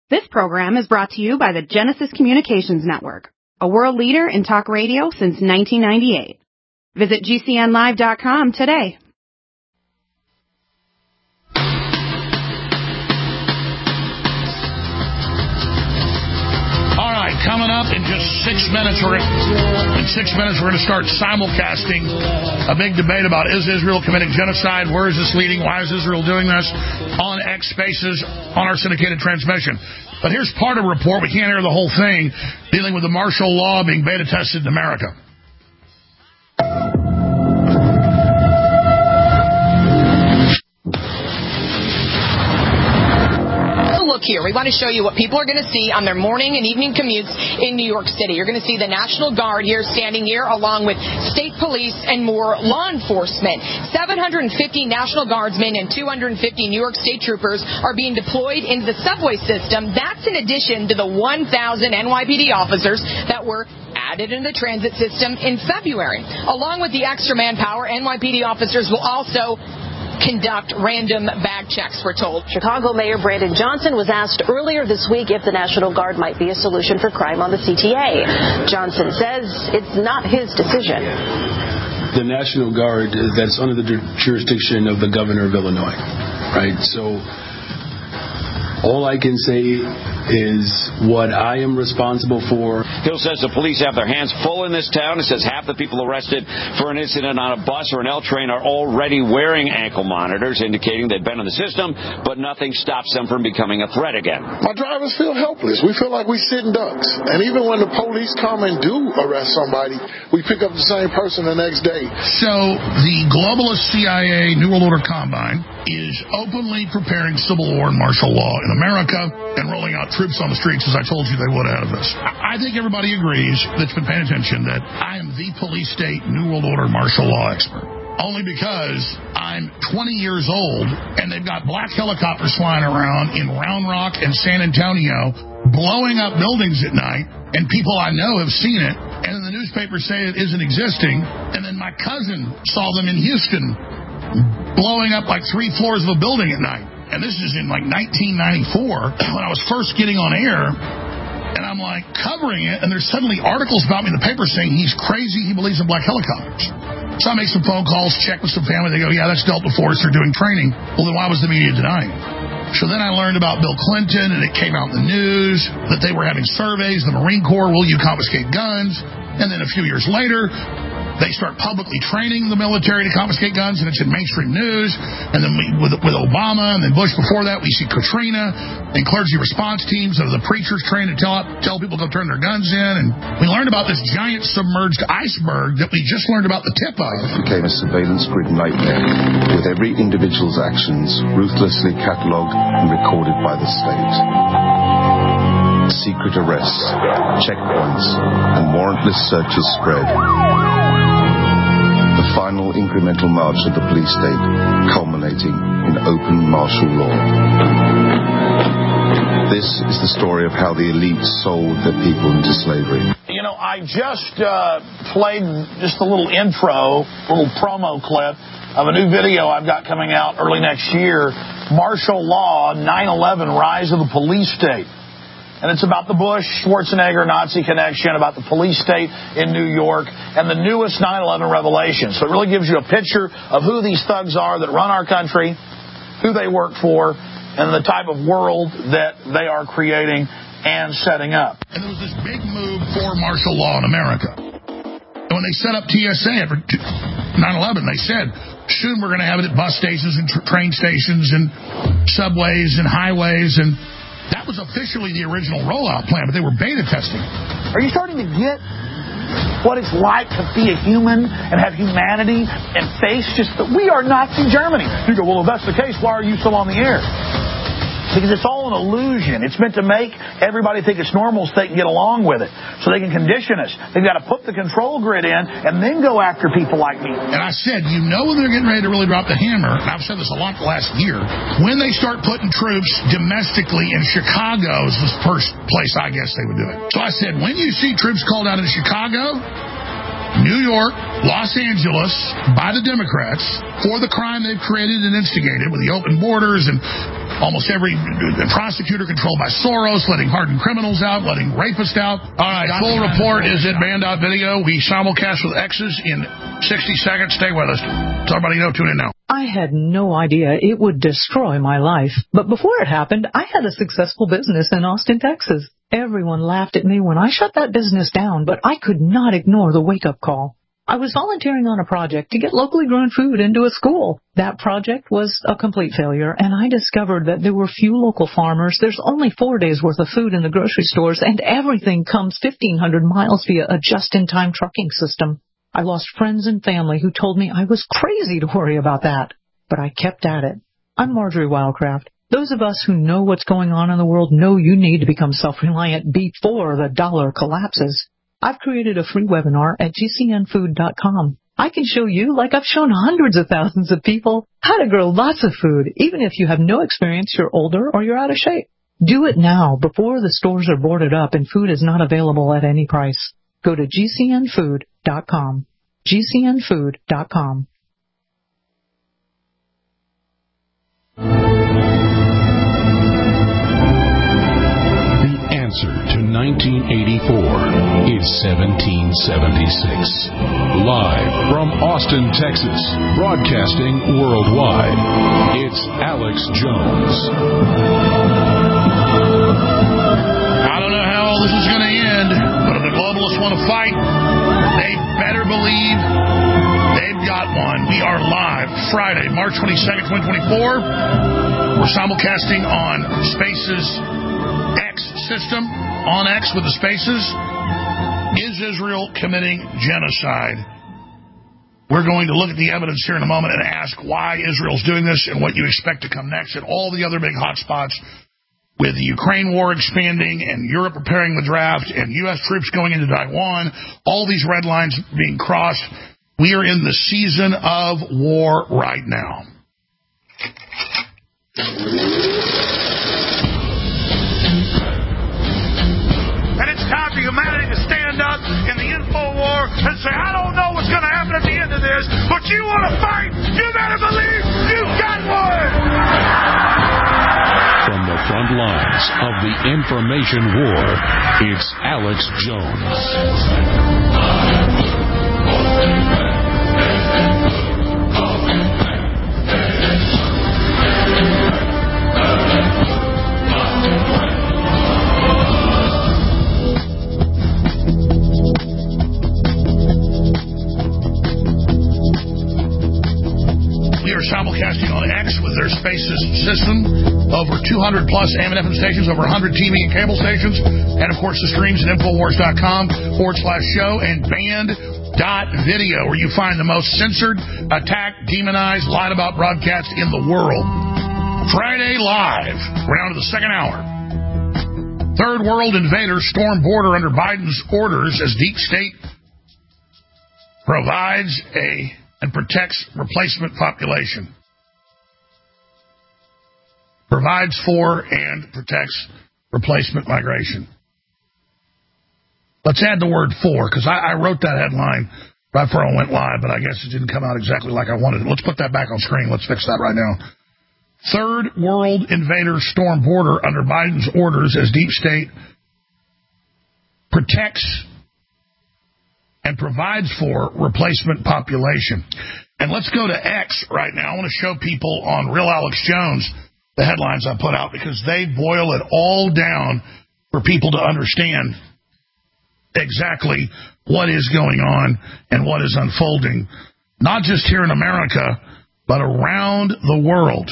This program is brought to you by the Genesis Communications Network, a world leader in talk radio since 1998. Visit GCNlive.com today. All right, coming up in just 6 minutes, we're going to start simulcasting a big debate about is Israel committing genocide, where is this leading, why is Israel doing this, on X Spaces, on our syndicated transmission. But here's part of a report, we can't air the whole thing, dealing with the martial law being beta tested in America. Look here, we want to show you what people are going to see on their morning and evening commutes in New York City. You're going to see the National Guard here, standing here, along with state police and more law enforcement. 750 National Guardsmen and 250 New York State troopers are being deployed into the subway system. That's in addition to the 1,000 NYPD officers that were added into the transit system in February. Along with the extra manpower, NYPD officers will also conduct random bag checks, we're told. Chicago Mayor Brandon Johnson was asked earlier this week if the National Guard might be a solution for crime on the CTA. Johnson says it's not his decision. The National Guard, that's under the jurisdiction of the governor of Illinois, right? So all I can say is what I am responsible for. Hill says the police have their hands full in this town. It says half the people arrested for an incident on a bus or an L train are already wearing ankle monitors, indicating they've been in the system, but nothing stops them from becoming a threat again. My drivers feel helpless. We feel like we're sitting ducks. And even when the police come and do arrest somebody, we pick up the same person the next day. So the globalist CIA New World Order Combine is openly preparing civil war and martial law in America and rolling out troops on the streets, as I told you they would out of this. I think everybody agrees that's been paying attention that I am the police state New World Order martial law expert. Only because I'm 20 years old and they've got black helicopters flying around in Round Rock and San Antonio blowing up buildings at night, and people I know have seen it, and then the newspapers say it isn't existing, and then my cousin saw them in Houston blowing up like 3 floors of a building at night. And this is in like 1994 when I was first getting on air, and I'm like covering it, and there's suddenly articles about me in the paper saying he's crazy, he believes in black helicopters. So I make some phone calls, check with some family, they go, yeah, that's Delta Force, they're doing training. Well, then why was the media denying it? So then I learned about Bill Clinton, and it came out in the news that they were having surveys, the Marine Corps, will you confiscate guns? And then a few years later, they start publicly training the military to confiscate guns, and it's in mainstream news. And then with Obama, and then Bush before that, we see Katrina and clergy response teams of the preachers trained to tell people to go turn their guns in. And we learned about this giant submerged iceberg that we just learned about the tip of. It became a surveillance grid nightmare, with every individual's actions ruthlessly catalogued and recorded by the state. Secret arrests, checkpoints, and warrantless searches spread. The final incremental march of the police state, culminating in open martial law. This is the story of how the elite sold their people into slavery. You know, I just played just a little intro, little promo clip of a new video I've got coming out early next year, Martial Law, 9/11, Rise of the Police State. And it's about the Bush, Schwarzenegger, Nazi connection, about the police state in New York, and the newest 9/11 revelation. So it really gives you a picture of who these thugs are that run our country, who they work for, and the type of world that they are creating and setting up. And there was this big move for martial law in America. And when they set up TSA after 9/11, they said, soon we're going to have it at bus stations and train stations and subways and highways, and that was officially the original rollout plan, but they were beta testing. Are you starting to get what it's like to be a human and have humanity and face just that we are Nazi Germany? You go, well, if that's the case, why are you still on the air? Because it's all an illusion. It's meant to make everybody think it's normal so they can get along with it, so they can condition us. They've got to put the control grid in and then go after people like me. And I said, you know when they're getting ready to really drop the hammer, and I've said this a lot the last year, when they start putting troops domestically in Chicago is the first place I guess they would do it. So I said, when you see troops called out in Chicago, New York, Los Angeles, by the Democrats for the crime they've created and instigated with the open borders and Almost every prosecutor controlled by Soros, letting hardened criminals out, letting rapists out. All right, full report is at Band.video. We simulcast with X's in 60 seconds. Stay with us. So everybody know, tune in now. I had no idea it would destroy my life. But before it happened, I had a successful business in Austin, Texas. Everyone laughed at me when I shut that business down, but I could not ignore the wake-up call. I was volunteering on a project to get locally grown food into a school. That project was a complete failure, and I discovered that there were few local farmers. There's only 4 days' worth of food in the grocery stores, and everything comes 1,500 miles via a just-in-time trucking system. I lost friends and family who told me I was crazy to worry about that, but I kept at it. I'm Marjorie Wildcraft. Those of us who know what's going on in the world know you need to become self-reliant before the dollar collapses. I've created a free webinar at gcnfood.com. I can show you, like I've shown hundreds of thousands of people, how to grow lots of food, even if you have no experience, you're older, or you're out of shape. Do it now, before the stores are boarded up and food is not available at any price. Go to gcnfood.com. gcnfood.com. Answer to 1984 is 1776. Live from Austin, Texas, broadcasting worldwide, it's Alex Jones. I don't know how all this is going to end, but if the globalists want to fight, they better believe they've got one. We are live Friday, March 22nd, 2024. We're simulcasting on Spaces system on X with the spaces. Is Israel committing genocide? We're going to look at the evidence here in a moment and ask why Israel's doing this and what you expect to come next, and all the other big hot spots with the Ukraine war expanding and Europe preparing the draft and U.S. troops going into Taiwan, all these red lines being crossed. We are in the season of war right now. Time for humanity to stand up in the info war and say, I don't know what's going to happen at the end of this, but you want to fight, you better believe you've got one! From the front lines of the information war, it's Alex Jones. Simulcasting on X with their Spaces system, over 200 plus AM/FM stations, over 100 TV and cable stations, and of course the streams at Infowars.com/show and Band.video, where you find the most censored, attacked, demonized, lied about broadcast in the world. Friday live, we're down to the second hour. Third world invaders storm border under Biden's orders as deep state provides and protects replacement population. Provides for and protects replacement migration. Let's add the word for, because I wrote that headline right before I went live, but I guess it didn't come out exactly like I wanted it. Let's put that back on screen. Let's fix that right now. Third world invaders storm border under Biden's orders as deep state protects and provides for replacement population. And let's go to X right now. I want to show people on Real Alex Jones the headlines I put out, because they boil it all down for people to understand exactly what is going on and what is unfolding, not just here in America, but around the world.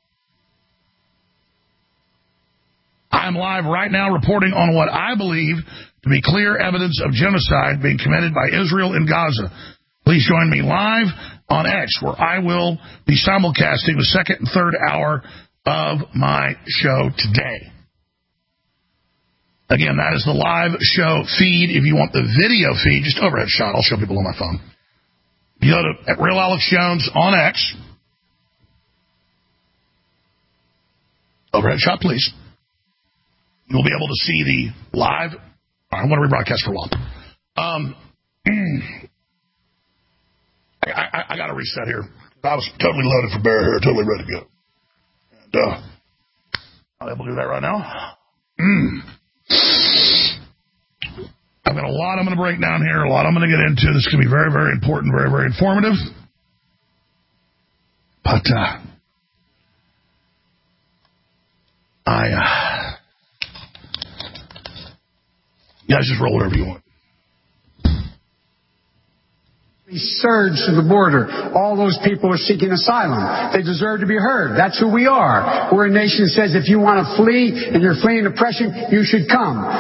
I'm live right now reporting on what I believe to be clear evidence of genocide being committed by Israel in Gaza. Please join me live on X, where I will be simulcasting the second and third hour of my show today. Again, that is the live show feed. If you want the video feed, just overhead shot. I'll show people on my phone. You go to at Real Alex Jones on X. Overhead shot, please. You'll be able to see the live. I want to rebroadcast for a while. I got to reset here. I was totally loaded for bear here, totally ready to go. And I'll be able to do that right now. I've got a lot I'm going to break down here, a lot I'm going to get into. This is going to be very, very important, very, very informative. But you guys just roll whatever you want. Surge to the border. All those people are seeking asylum. They deserve to be heard. That's who we are. We're a nation that says if you want to flee and you're fleeing oppression, you should come.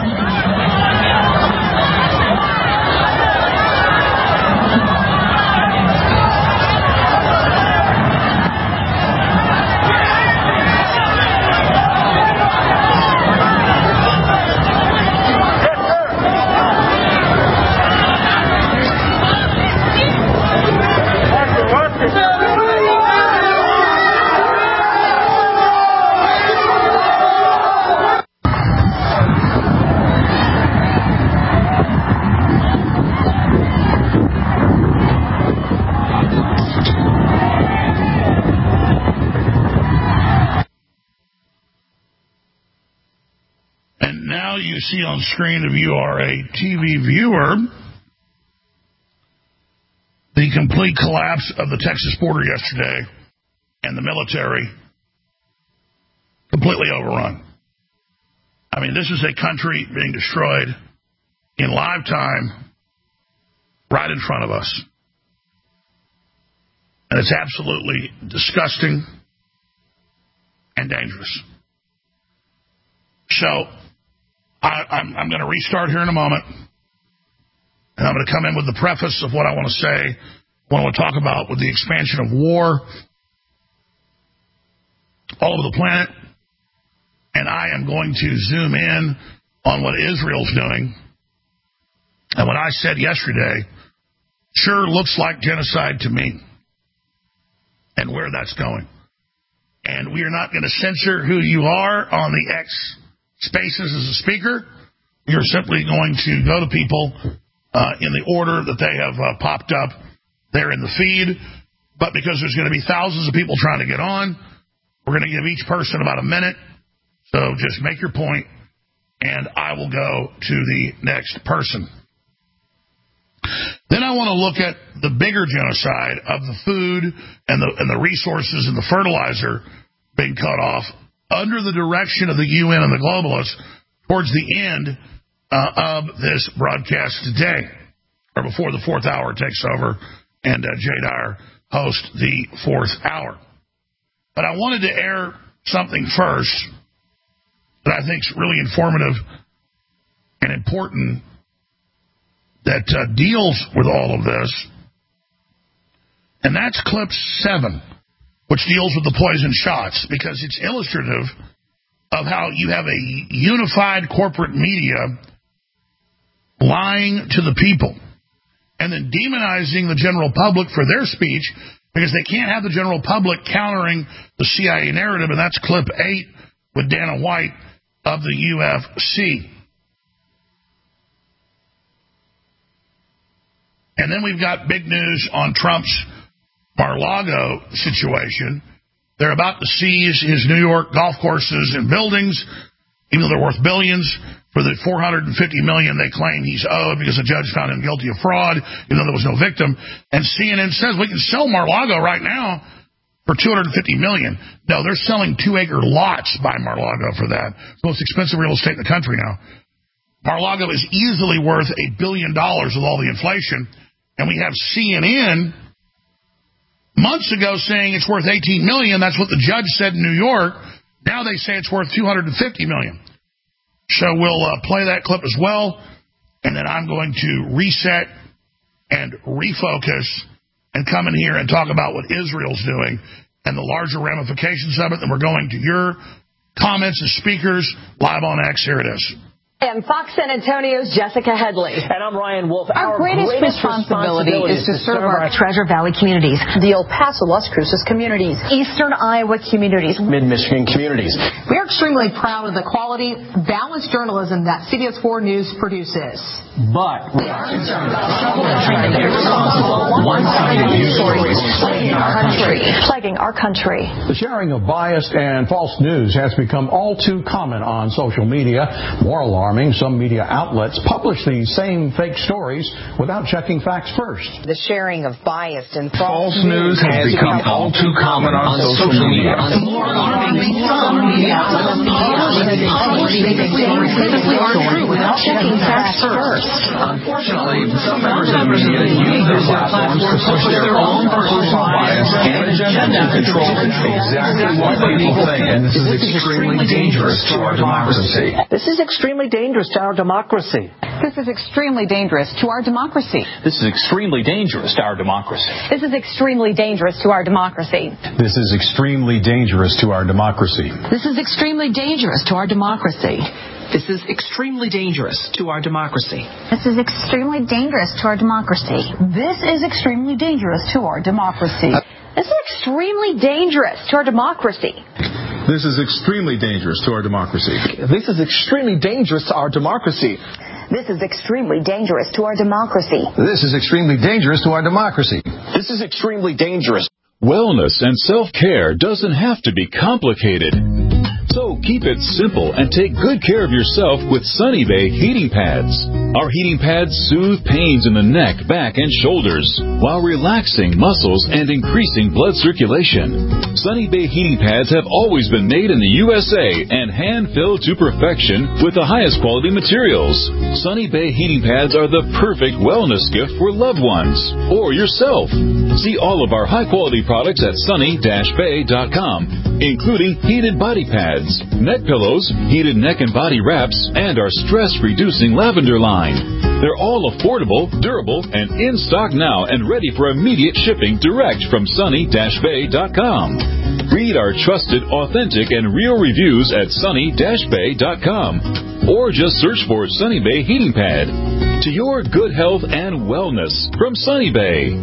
See on screen, if you are a TV viewer, the complete collapse of the Texas border yesterday and the military completely overrun. I mean, this is a country being destroyed in live time right in front of us. And it's absolutely disgusting and dangerous. So I'm going to restart here in a moment, and I'm going to come in with the preface of what I want to say, what I want to talk about with the expansion of war all over the planet, and I am going to zoom in on what Israel's doing. And what I said yesterday sure looks like genocide to me, and where that's going. And we are not going to censor who you are on the X Spaces as a speaker. You're simply going to go to people in the order that they have popped up there in the feed. But because there's going to be thousands of people trying to get on, we're going to give each person about a minute. So just make your point, and I will go to the next person. Then I want to look at the bigger genocide of the food and the resources and the fertilizer being cut off under the direction of the UN and the globalists towards the end of this broadcast today, or before the fourth hour takes over and Jay Dyer hosts the fourth hour. But I wanted to air something first that I think is really informative and important that deals with all of this, and that's clip 7. Which deals with the poison shots, because it's illustrative of how you have a unified corporate media lying to the people and then demonizing the general public for their speech because they can't have the general public countering the CIA narrative, and that's clip 8 with Dana White of the UFC. And then we've got big news on Trump's Mar-a-Lago situation. They're about to seize his New York golf courses and buildings, even though they're worth billions, for the $450 million they claim he's owed because the judge found him guilty of fraud, even though there was no victim. And CNN says we can sell Mar-a-Lago right now for $250 million. No, they're selling 2-acre lots by Mar-a-Lago for that. It's the most expensive real estate in the country now. Mar-a-Lago is easily worth $1 billion with all the inflation. And we have CNN months ago saying it's worth $18 million. That's what the judge said in New York. Now they say it's worth $250 million. So we'll play that clip as well, and then I'm going to reset and refocus and come in here and talk about what Israel's doing and the larger ramifications of it. Then we're going to your comments and speakers live on X. Here it is. I'm Fox San Antonio's Jessica Headley. And I'm Ryan Wolf. Our greatest responsibility is to serve our Treasure Valley communities, the El Paso, Las Cruces communities, Eastern Iowa communities, Mid-Michigan communities. We are extremely proud of the quality, balanced journalism that CBS 4 News produces. But we are concerned about one-sided news stories plaguing our country. The sharing of biased and false news has become all too common on social media. More alarming, some media outlets publish these same fake stories without checking facts first. The sharing of biased and false news has become all too common on social media. More alarming, some media outlets publish fake stories typically aren't true without checking facts first. Unfortunately, some members of the media use their platforms to push their own personal bias and agenda to control exactly what people think, and this is extremely dangerous to our democracy. this is extremely dangerous to our democracy. This is extremely dangerous to our democracy. This is extremely dangerous to our democracy. This is extremely dangerous to our democracy. This is extremely dangerous to our democracy. This is extremely dangerous to our democracy. This is extremely dangerous to our democracy. This is extremely dangerous to our democracy. This is extremely dangerous to our democracy. This is extremely dangerous to our democracy. This is extremely dangerous to our democracy. This is extremely dangerous to our democracy. This is extremely dangerous to our democracy. This is extremely dangerous to our democracy. This is extremely dangerous. Wellness and self-care doesn't have to be complicated. So keep it simple and take good care of yourself with Sunny Bay heating pads. Our heating pads soothe pains in the neck, back, and shoulders while relaxing muscles and increasing blood circulation. Sunny Bay heating pads have always been made in the USA and hand-filled to perfection with the highest quality materials. Sunny Bay heating pads are the perfect wellness gift for loved ones or yourself. See all of our high-quality products at sunny-bay.com, including heated body pads, neck pillows, heated neck and body wraps, and our stress-reducing lavender line. They're all affordable, durable, and in stock now and ready for immediate shipping direct from sunny-bay.com. Read our trusted, authentic, and real reviews at sunny-bay.com. Or just search for Sunny Bay Heating Pad. To your good health and wellness from Sunny Bay.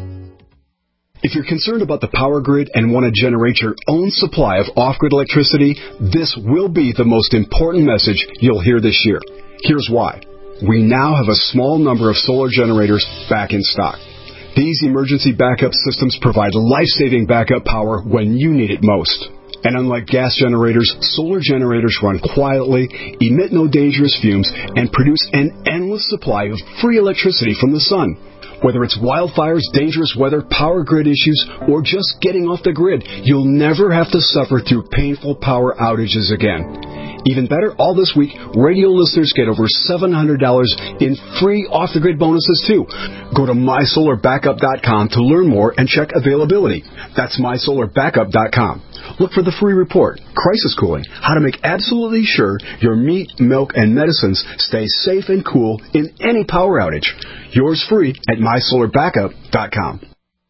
If you're concerned about the power grid and want to generate your own supply of off-grid electricity, this will be the most important message you'll hear this year. Here's why. We now have a small number of solar generators back in stock. These emergency backup systems provide life-saving backup power when you need it most. And unlike gas generators, solar generators run quietly, emit no dangerous fumes, and produce an endless supply of free electricity from the sun. Whether it's wildfires, dangerous weather, power grid issues, or just getting off the grid, you'll never have to suffer through painful power outages again. Even better, all this week, radio listeners get over $700 in free off-the-grid bonuses, too. Go to mysolarbackup.com to learn more and check availability. That's mysolarbackup.com. Look for the free report, Crisis Cooling, how to make absolutely sure your meat, milk, and medicines stay safe and cool in any power outage. Yours free at mysolarbackup.com.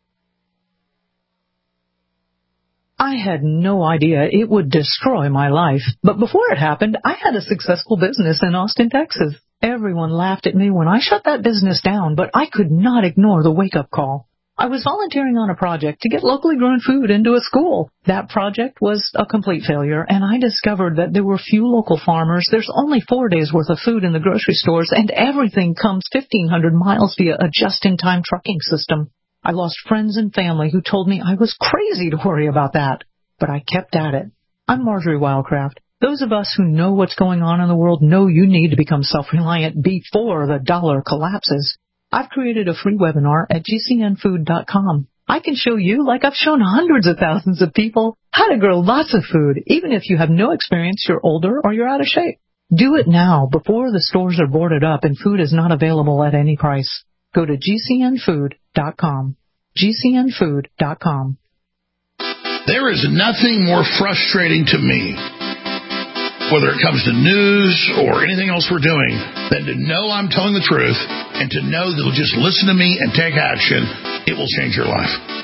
I had no idea it would destroy my life, but before it happened, I had a successful business in Austin, Texas. Everyone laughed at me when I shut that business down, but I could not ignore the wake-up call. I was volunteering on a project to get locally grown food into a school. That project was a complete failure, and I discovered that there were few local farmers. There's only 4 days' worth of food in the grocery stores, and everything comes 1,500 miles via a just-in-time trucking system. I lost friends and family who told me I was crazy to worry about that, but I kept at it. I'm Marjorie Wildcraft. Those of us who know what's going on in the world know you need to become self-reliant before the dollar collapses. I've created a free webinar at gcnfood.com. I can show you, like I've shown hundreds of thousands of people, how to grow lots of food, even if you have no experience, you're older, or you're out of shape. Do it now before the stores are boarded up and food is not available at any price. Go to gcnfood.com. gcnfood.com. There is nothing more frustrating to me, whether it comes to news or anything else we're doing, than to know I'm telling the truth and to know they'll just listen to me and take action. It will change your life.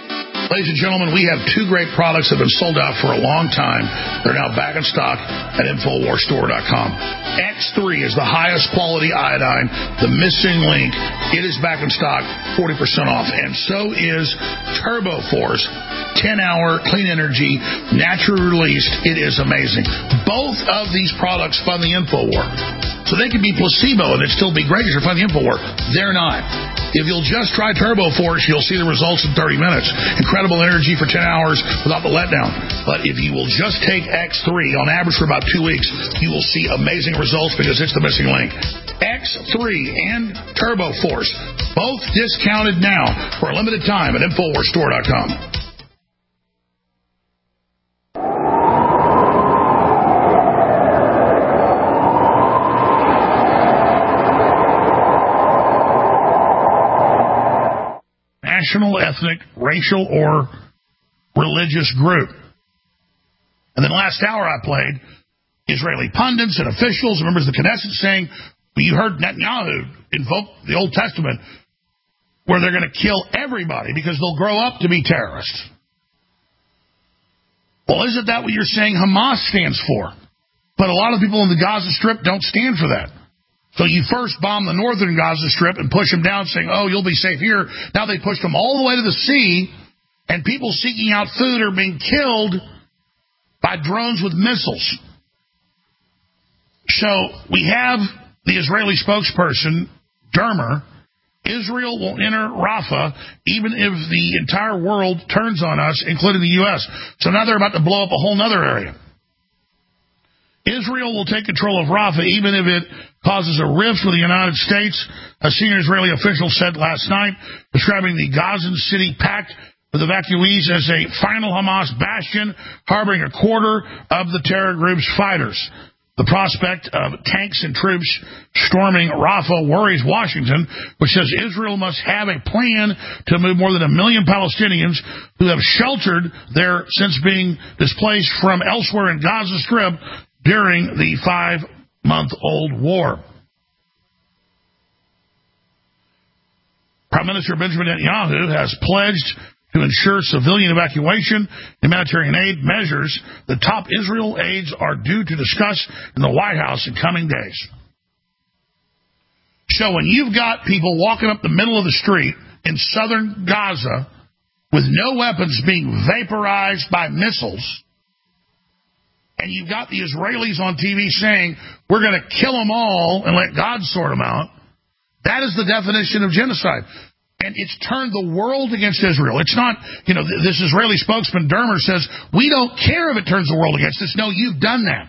Ladies and gentlemen, we have two great products that have been sold out for a long time. They're now back in stock at InfoWarsStore.com. X3 is the highest quality iodine, the missing link. It is back in stock, 40% off. And so is TurboForce, 10-hour clean energy, naturally released. It is amazing. Both of these products fund the InfoWar. So they can be placebo and it'd still be great because you're funding the InfoWar. They're not. If you'll just try TurboForce, you'll see the results in 30 minutes. Incredible energy for 10 hours without the letdown. But if you will just take X3 on average for about 2 weeks, you will see amazing results because it's the missing link. X3 and TurboForce, both discounted now for a limited time at InfoWarsStore.com. National, ethnic, racial, or religious group. And then last hour I played Israeli pundits and officials, members of the Knesset saying, well, you heard Netanyahu invoke the Old Testament where they're going to kill everybody because they'll grow up to be terrorists. Well, isn't that what you're saying Hamas stands for? But a lot of people in the Gaza Strip don't stand for that. So you first bomb the northern Gaza Strip and push them down saying, oh, you'll be safe here. Now they pushed them all the way to the sea, and people seeking out food are being killed by drones with missiles. So we have the Israeli spokesperson, Dermer. Israel will enter Rafah even if the entire world turns on us, including the U.S. So now they're about to blow up a whole other area. Israel will take control of Rafah even if it causes a rift with the United States, a senior Israeli official said last night, describing the Gazan city packed with evacuees as a final Hamas bastion, harboring a quarter of the terror group's fighters. The prospect of tanks and troops storming Rafah worries Washington, which says Israel must have a plan to move more than 1 million Palestinians who have sheltered there since being displaced from elsewhere in Gaza Strip during the 5-month-old war. Prime Minister Benjamin Netanyahu has pledged to ensure civilian evacuation, humanitarian aid measures. The top Israel aides are due to discuss in the White House in coming days. So when you've got people walking up the middle of the street in southern Gaza with no weapons being vaporized by missiles, and you've got the Israelis on TV saying, we're going to kill them all and let God sort them out, that is the definition of genocide. And it's turned the world against Israel. It's not, this Israeli spokesman, Dermer, says, we don't care if it turns the world against us. No, you've done that.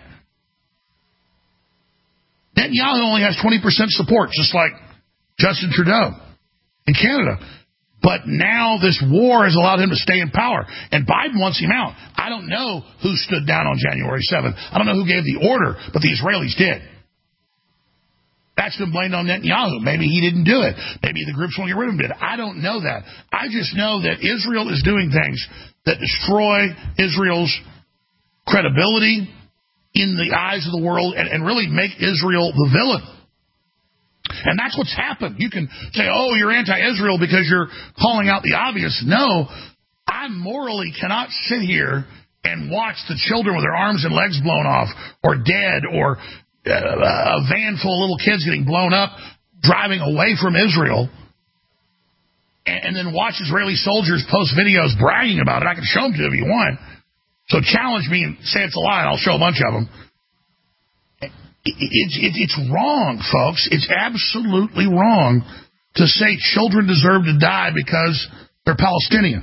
Netanyahu only has 20% support, just like Justin Trudeau in Canada. But now this war has allowed him to stay in power. And Biden wants him out. I don't know who stood down on January 7th. I don't know who gave the order, but the Israelis did. That's been blamed on Netanyahu. Maybe he didn't do it. Maybe the groups want to get rid of him did. I don't know that. I just know that Israel is doing things that destroy Israel's credibility in the eyes of the world and really make Israel the villain. And that's what's happened. You can say, oh, you're anti-Israel because you're calling out the obvious. No, I morally cannot sit here and watch the children with their arms and legs blown off or dead or a van full of little kids getting blown up driving away from Israel and then watch Israeli soldiers post videos bragging about it. I can show them to you if you want. So challenge me and say it's a lie and I'll show a bunch of them. It's wrong, folks. It's absolutely wrong to say children deserve to die because they're Palestinian.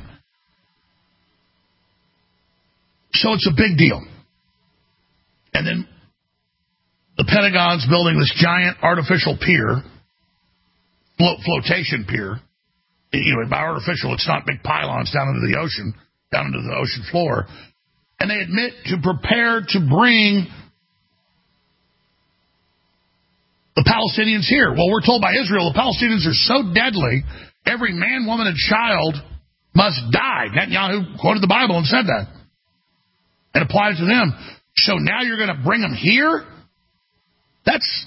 So it's a big deal. And then the Pentagon's building this giant artificial pier, flotation pier. By artificial, it's not big pylons down into the ocean, down into the ocean floor. And they admit to prepare to bring the Palestinians here. Well, we're told by Israel the Palestinians are so deadly, every man, woman, and child must die. Netanyahu quoted the Bible and said that and applied it to them. So now you're going to bring them here? That's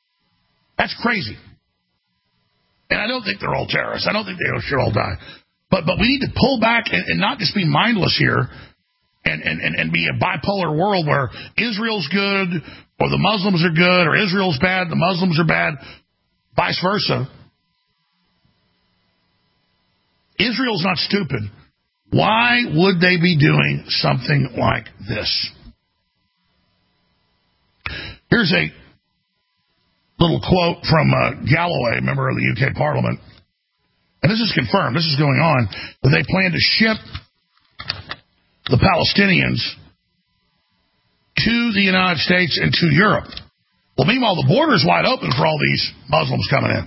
crazy. And I don't think they're all terrorists. I don't think they should all die. But we need to pull back and not just be mindless here and be a bipolar world where Israel's good or the Muslims are good or Israel's bad, the Muslims are bad, vice versa. Israel's not stupid. Why would they be doing something like this? Here's a little quote from Galloway, member of the UK Parliament. And this is confirmed. This is going on. That they plan to ship the Palestinians to the United States and to Europe. Well, meanwhile, the border's wide open for all these Muslims coming in.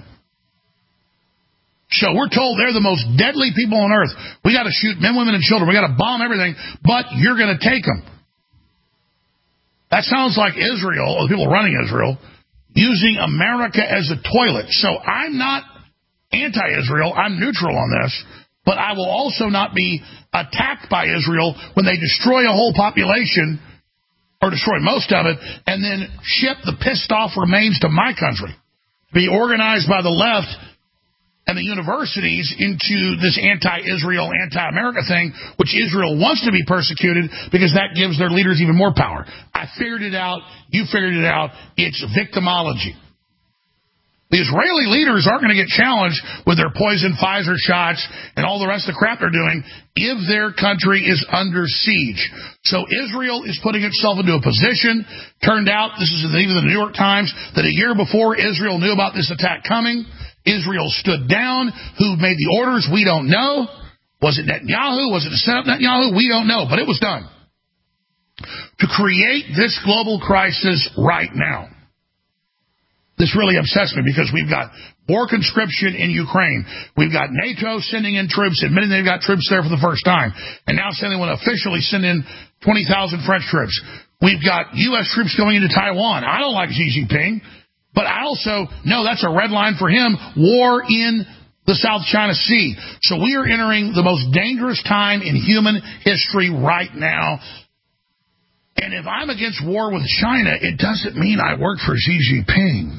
So we're told they're the most deadly people on earth. We got to shoot men, women, and children. We got to bomb everything, but you're going to take them. That sounds like Israel, or the people running Israel, using America as a toilet. So I'm not anti-Israel. I'm neutral on this. But I will also not be attacked by Israel when they destroy a whole population, or destroy most of it, and then ship the pissed-off remains to my country. Be organized by the left and the universities into this anti-Israel, anti-America thing, which Israel wants to be persecuted because that gives their leaders even more power. I figured it out. You figured it out. It's victimology. The Israeli leaders aren't going to get challenged with their poison Pfizer shots and all the rest of the crap they're doing if their country is under siege. So Israel is putting itself into a position. Turned out, this is even the New York Times, that a year before Israel knew about this attack coming, Israel stood down. Who made the orders? We don't know. Was it Netanyahu? Was it to set up Netanyahu? We don't know, but it was done. To create this global crisis right now. This really upsets me because we've got more conscription in Ukraine. We've got NATO sending in troops, admitting they've got troops there for the first time, and now sending one officially send in 20,000 French troops. We've got U.S. troops going into Taiwan. I don't like Xi Jinping, but I also know that's a red line for him, war in the South China Sea. So we are entering the most dangerous time in human history right now. And if I'm against war with China, it doesn't mean I work for Xi Jinping.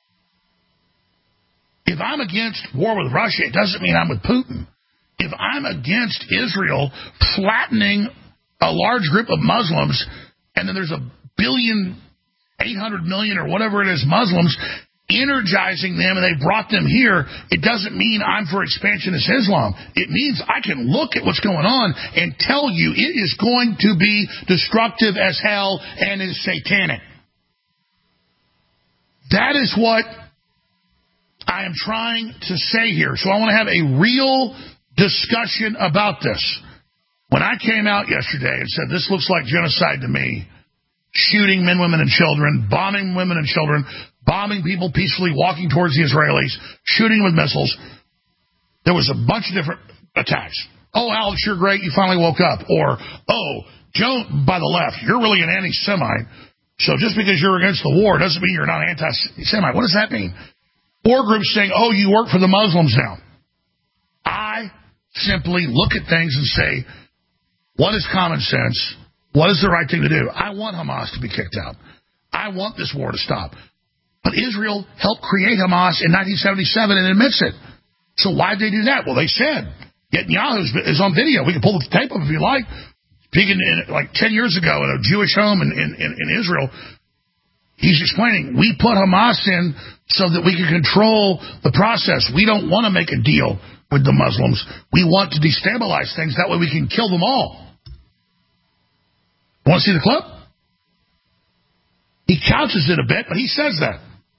If I'm against war with Russia, it doesn't mean I'm with Putin. If I'm against Israel flattening a large group of Muslims, and then there's 1,800,000,000 or whatever it is Muslims, energizing them, and they brought them here, it doesn't mean I'm for expansionist Islam. It means I can look at what's going on and tell you it is going to be destructive as hell and is satanic. That is what I am trying to say here. So I want to have a real discussion about this. When I came out yesterday and said this looks like genocide to me, shooting men, women, and children, bombing women and children, bombing people peacefully walking towards the Israelis, shooting with missiles, there was a bunch of different attacks. Oh, Alex, you're great. You finally woke up. Or, oh, Joe, by the left, you're really an anti-Semite. So just because you're against the war doesn't mean you're not anti-Semite. What does that mean? Or groups saying, oh, you work for the Muslims now. I simply look at things and say, what is common sense? What is the right thing to do? I want Hamas to be kicked out. I want this war to stop. But Israel helped create Hamas in 1977 and admits it. So why did they do that? Well, they said, Netanyahu is on video. We can pull the tape up if you like. Speaking like 10 years ago at a Jewish home in Israel, he's explaining, we put Hamas in so that we can control the process. We don't want to make a deal with the Muslims. We want to destabilize things. That way we can kill them all. Want to see the clip? He couches it a bit, but he says that.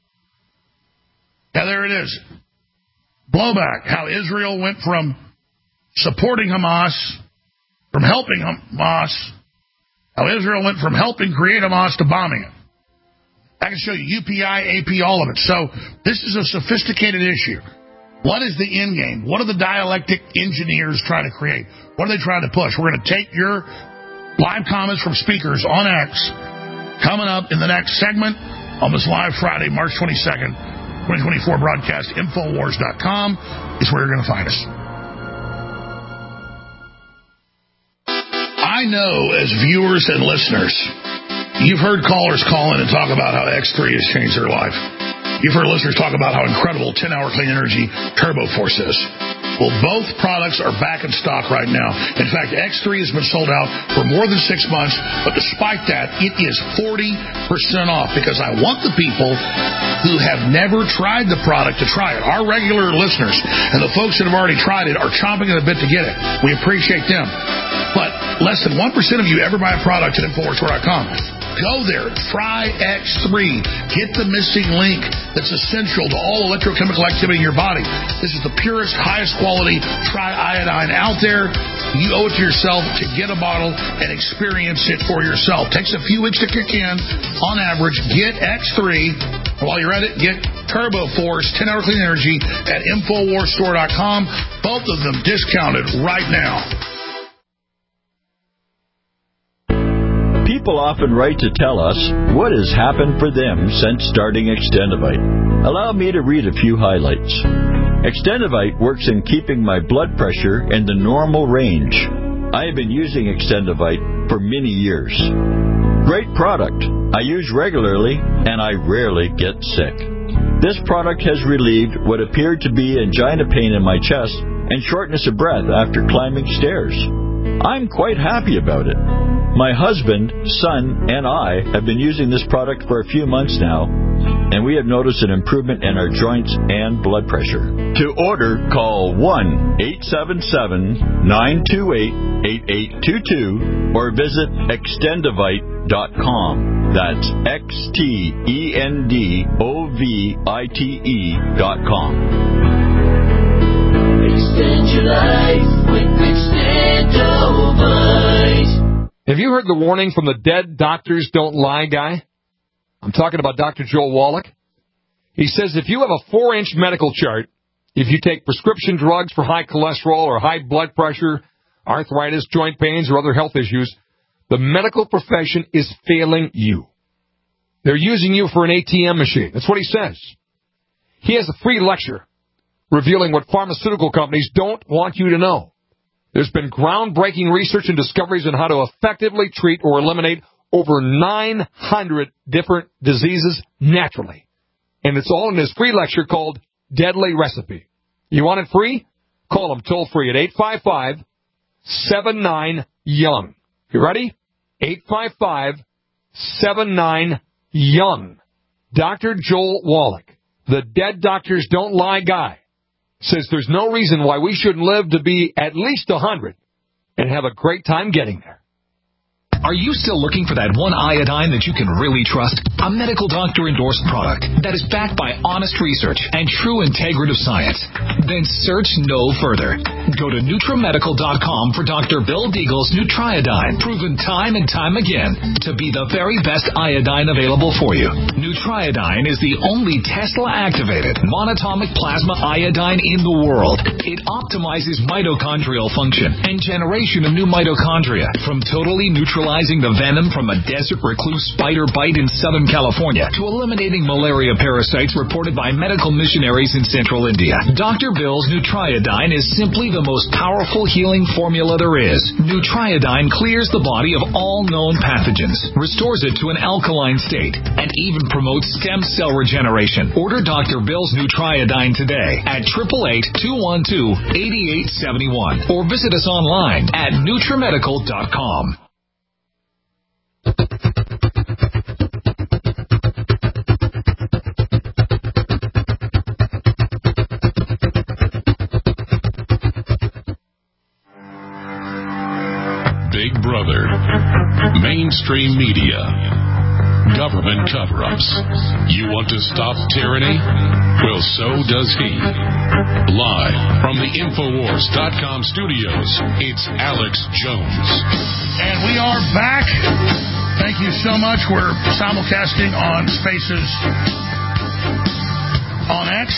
Yeah, there it is. Blowback. How Israel went from supporting Hamas, from helping Hamas, how Israel went from helping create Hamas to bombing it. I can show you UPI, AP, all of it. So this is a sophisticated issue. What is the end game? What are the dialectic engineers trying to create? What are they trying to push? We're going to take your live comments from speakers on X coming up in the next segment on this live Friday, March 22nd, 2024 broadcast. Infowars.com is where you're going to find us. I know as viewers and listeners, you've heard callers call in and talk about how X3 has changed their life. You've heard listeners talk about how incredible 10-hour clean energy Turbo Force is. Well, both products are back in stock right now. In fact, X3 has been sold out for more than 6 months, but despite that, it is 40% off because I want the people who have never tried the product to try it. Our regular listeners and the folks that have already tried it are chomping at the bit to get it. We appreciate them. But less than 1% of you ever buy a product at InfoWarsStore.com. Go there. Try X3. Get the missing link that's essential to all electrochemical activity in your body. This is the purest, highest quality triiodine out there. You owe it to yourself to get a bottle and experience it for yourself. Takes a few weeks to kick in. On average, get X3. While you're at it, get Turbo Force 10-hour clean energy at InfoWarsStore.com. Both of them discounted right now. People often write to tell us what has happened for them since starting Extendivite. Allow me to read a few highlights. Extendivite works in keeping my blood pressure in the normal range. I have been using Extendivite for many years. Great product. I use regularly and I rarely get sick. This product has relieved what appeared to be angina pain in my chest and shortness of breath after climbing stairs. I'm quite happy about it. My husband, son, and I have been using this product for a few months now, and we have noticed an improvement in our joints and blood pressure. To order, call 1-877-928-8822 or visit Extendivite.com. That's XTENDOVITE.com. Extend your life with Extendovite. Have you heard the warning from the Dead Doctors Don't Lie guy? I'm talking about Dr. Joel Wallach. He says if you have a 4-inch medical chart, if you take prescription drugs for high cholesterol or high blood pressure, arthritis, joint pains, or other health issues, the medical profession is failing you. They're using you for an ATM machine. That's what he says. He has a free lecture revealing what pharmaceutical companies don't want you to know. There's been groundbreaking research and discoveries on how to effectively treat or eliminate over 900 different diseases naturally. And it's all in this free lecture called Deadly Recipe. You want it free? Call them toll free at 855-79-YOUNG. You ready? 855-79-YOUNG. Dr. Joel Wallach, the Dead Doctors Don't Lie guy, says there's no reason why we shouldn't live to be at least 100 and have a great time getting there. Are you still looking for that one iodine that you can really trust? A medical doctor-endorsed product that is backed by honest research and true integrative science? Then search no further. Go to NutriMedical.com for Dr. Bill Deagle's Nutriodine, proven time and time again to be the very best iodine available for you. Nutriodine is the only Tesla-activated monatomic plasma iodine in the world. It optimizes mitochondrial function and generation of new mitochondria from totally neutralizing the venom from a desert recluse spider bite in Southern California to eliminating malaria parasites reported by medical missionaries in Central India. Dr. Bill's Nutriodine is simply the most powerful healing formula there is. Nutriodine clears the body of all known pathogens, restores it to an alkaline state, and even promotes stem cell regeneration. Order Dr. Bill's Nutriodine today at 888-212-8871 or visit us online at NutriMedical.com. Big Brother, mainstream media, government cover-ups. You want to stop tyranny? Well, so does he. Live from the Infowars.com studios, it's Alex Jones. And we are back. Thank you so much. We're simulcasting on Spaces on X.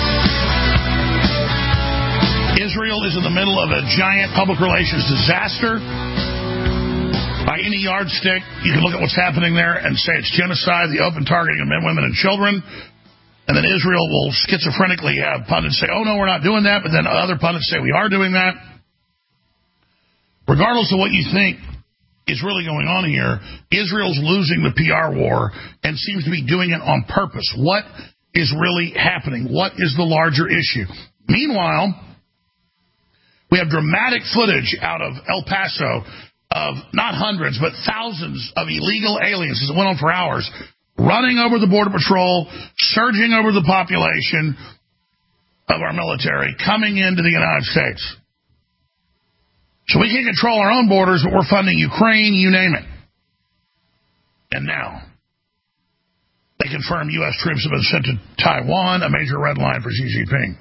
Israel is in the middle of a giant public relations disaster. By any yardstick, you can look at what's happening there and say it's genocide, the open targeting of men, women, and children. And then Israel will schizophrenically have pundits say, oh, no, we're not doing that. But then other pundits say we are doing that. Regardless of what you think is really going on here, Israel's losing the PR war and seems to be doing it on purpose. What is really happening? What is the larger issue? Meanwhile, We have dramatic footage out of El Paso of not hundreds, but thousands of illegal aliens, as it went on for hours, running over the Border Patrol, surging over the population of our military, coming into the United States. So we can't control our own borders, but we're funding Ukraine, you name it. And now, they confirm U.S. troops have been sent to Taiwan, a major red line for Xi Jinping.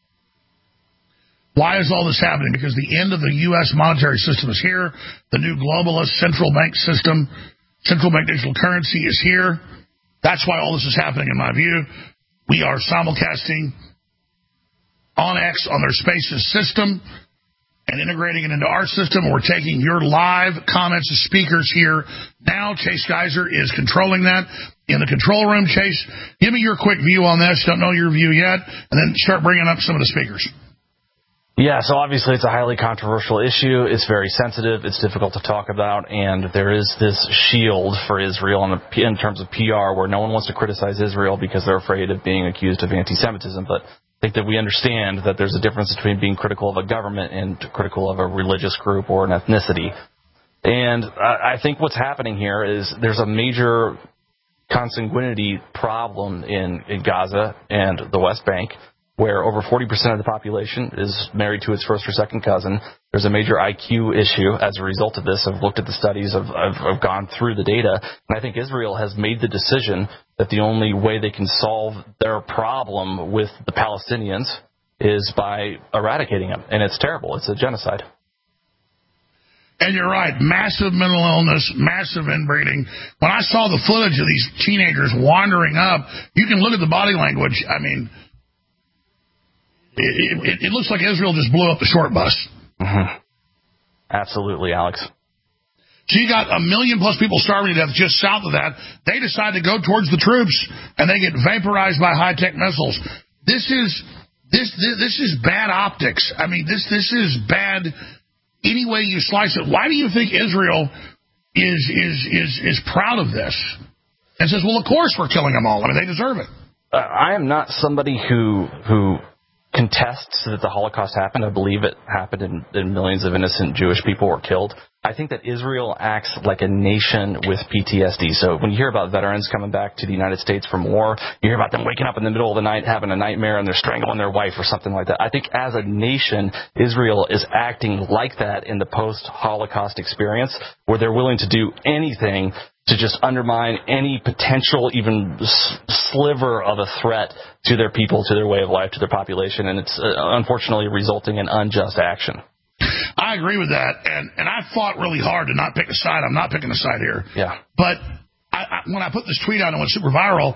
Why is all this happening? Because the end of the U.S. monetary system is here. The new globalist central bank system, central bank digital currency is here. That's why all this is happening, in my view. We are simulcasting on X, on their Spaces system, and integrating it into our system. We're taking your live comments as speakers here. Now Chase Geiser is controlling that. In the control room, Chase, give me your quick view on this. Don't know your view yet. And then start bringing up some of the speakers. Yeah, so obviously it's a highly controversial issue. It's very sensitive. It's difficult to talk about. And there is this shield for Israel in terms of PR where no one wants to criticize Israel because they're afraid of being accused of anti-Semitism. But I think that we understand that there's a difference between being critical of a government and critical of a religious group or an ethnicity. And I think what's happening here is there's a major consanguinity problem in Gaza and the West Bank, where over 40% of the population is married to its first or second cousin. There's a major IQ issue as a result of this. I've looked at the studies, I've gone through the data, and I think Israel has made the decision that the only way they can solve their problem with the Palestinians is by eradicating them. And it's terrible. It's a genocide. And you're right, massive mental illness, massive inbreeding. When I saw the footage of these teenagers wandering up, you can look at the body language. I mean, it looks like Israel just blew up the short bus. Mm-hmm. Absolutely, Alex. So you got 1 million plus people starving to death just south of that. They decide to go towards the troops, and they get vaporized by high-tech missiles. This is bad optics. I mean, this is bad any way you slice it. Why do you think Israel is proud of this and says, well, of course we're killing them all. I mean, they deserve it. I am not somebody who contests that the Holocaust happened. I believe it happened and millions of innocent Jewish people were killed. I think that Israel acts like a nation with PTSD. So when you hear about veterans coming back to the United States from war, you hear about them waking up in the middle of the night having a nightmare and they're strangling their wife or something like that. I think as a nation, Israel is acting like that in the post-Holocaust experience, where they're willing to do anything to just undermine any potential even sliver of a threat to their people, to their way of life, to their population, and it's unfortunately resulting in unjust action. I agree with that, and I fought really hard to not pick a side. I'm not picking a side here. Yeah. But when I put this tweet out and it went super viral,